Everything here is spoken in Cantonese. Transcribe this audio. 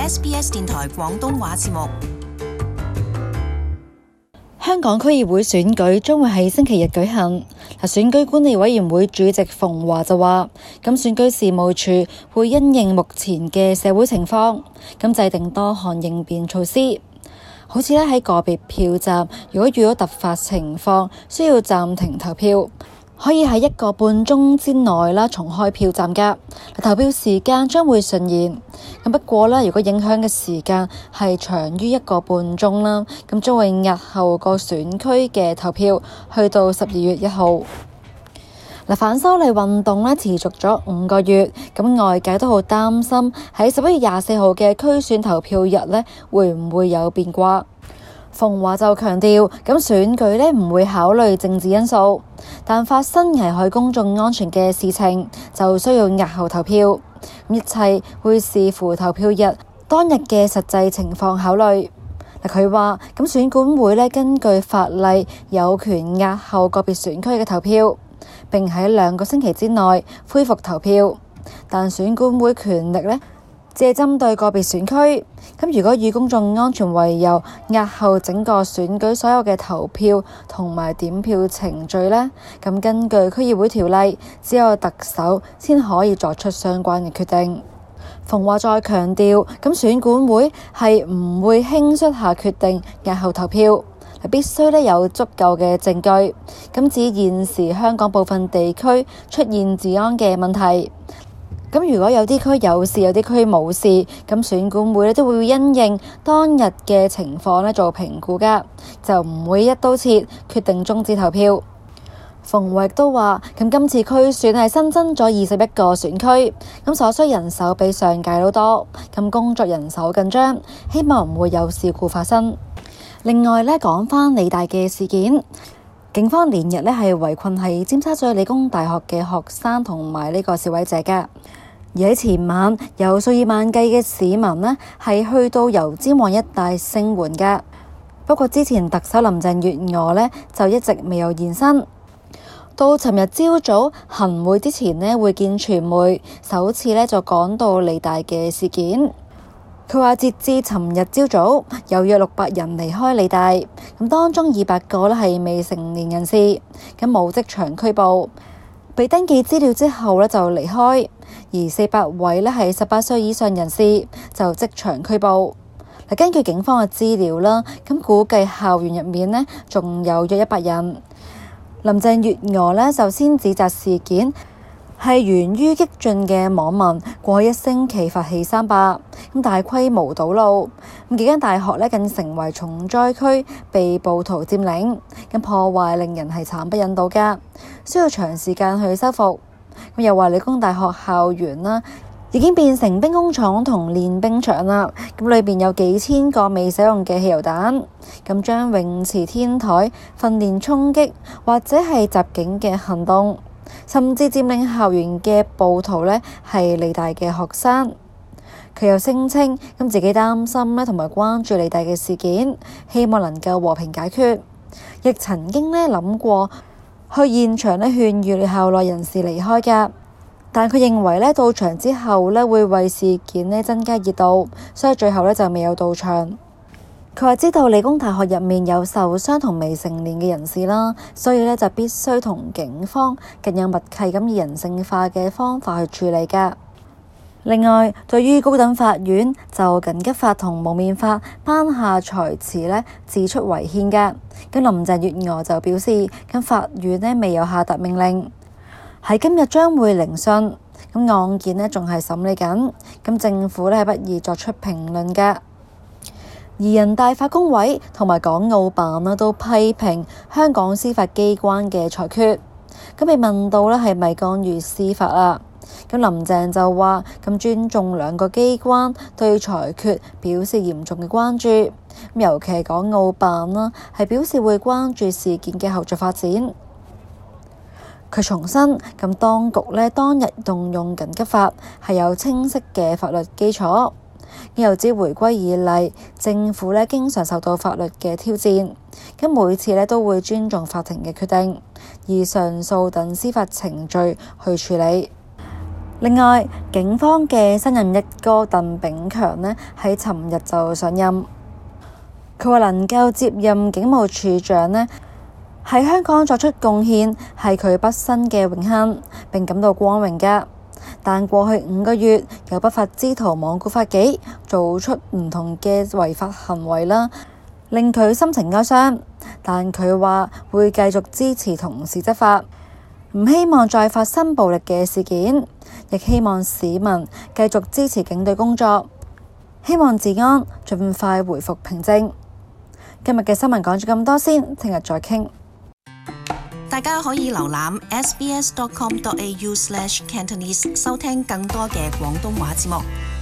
SBS 電台廣東話節目。 香港區議會選舉將會喺星期日舉行。選舉管理委員會主席馮驊就話，選舉事務處會因應目前嘅社會情況，制定多項應變措施。好似喺個別票站，如果遇到突發情況，需要暫停投票，可以喺1個半鐘之內重開票站㗎。投票時間將會順延。不過如果影響嘅時間係長於1個半鐘啦，將會押後個選區嘅投票去到12月1號。反修例運動持續咗5個月，外界都好擔心喺11月24號嘅區選投票日會唔會有變卦。馮驊就強調，選舉唔會考慮政治因素，但發生危害公眾安全嘅事情就需要押後投票。一切會視乎投票日當日嘅實際情況考慮。佢話選管會根據法例有權押後個別選區嘅投票，並喺2個星期之內恢復投票，但選管會權力只係針對個別選區。如果以公眾安全為由押後整個選舉所有嘅投票同埋點票程序根據區議會條例，只有特首先可以作出相關嘅決定。馮驊再強調，選管會係唔會輕率下決定押後投票，必須有足夠嘅證據，指現時香港部分地區出現治安嘅問題。如果有啲區有事，有啲區冇事，選管會都會因應當日嘅情況做評估㗎，就唔會一刀切決定終止投票。馮驊亦都話，今次區選係新增咗21個選區，所需人手比上屆都多，工作人手緊張，希望唔會有事故發生。另外講返理大嘅事件，警方連日係圍困喺尖沙咀理工大學嘅學生同埋呢個示威者㗎。而喺前晚，有數以萬計嘅市民係去到油尖旺一帶聲援㗎。不過之前特首林鄭月娥就一直未有現身。到尋日朝早行會之前會見傳媒，首次就講到理大嘅事件。佢話截至尋日朝早，有約600人離開理大，當中200個係未成年人士，冇即場拘捕，被登記資料之後就離開。而400位係18歲以上人士就即場拘捕。根據警方嘅資料啦，估計校園入面仲有約100人。林鄭月娥就先指責事件係源於激進嘅網民過去1星期發起三罷，大規模堵路，幾間大學更成為重災區，被暴徒佔領，破壞令人係慘不忍睹㗎，需要長時間去修復。又話理工大學校園已經變成兵工廠同練兵場啦，裏邊有幾千個未使用嘅汽油彈，將泳池天台訓練衝擊或者係襲警嘅行動，甚至佔領校園嘅暴徒係理大嘅學生。佢又聲稱自己擔心同埋關注理大嘅事件，希望能夠和平解決，亦曾經諗過去現場勸喻校內人士離開㗎，但佢認為到場之後會為事件增加熱度，所以最後就未有到場。佢話知道理工大學入面有受傷同未成年嘅人士啦，所以就必須同警方更有默契咁以人性化嘅方法去處理㗎。另外，對於高等法院就緊急法同蒙面法頒下裁詞指出違憲㗎，林鄭月娥就表示，法院未有下達命令，喺今日將會聆訊，案件仲係審理緊，政府係不宜作出評論㗎。而人大法工委同埋港澳辦都批評香港司法機關嘅裁決，被問到係咪干預司法啊？林鄭就話尊重兩個機關對裁決表示嚴重嘅關注，尤其係港澳辦係表示會關注事件嘅後續發展。佢重申當局當日動用緊急法係有清晰嘅法律基礎，又指回歸以嚟政府經常受到法律嘅挑戰，每次都會尊重法庭嘅決定，以上訴等司法程序去處理。 另外，警方嘅新任一哥鄧炳強呢，喺尋日就上任。佢話能夠接任警務處長呢，喺香港作出貢獻係佢畢生嘅榮幸，並感到光榮㗎。但過去5個月有不法之徒罔顧法紀，做出唔同嘅違法行為啦，令佢心情哀傷。但佢話會繼續支持同事執法，唔希望再發生暴力嘅事件，亦希望市民繼續支持警隊工作，希望治安盡快回復平靜。今日嘅新聞講咗咁多先，聽日再傾。 大家可以瀏覽 sbs.com.au/cantonese 收聽更多嘅廣東話節目。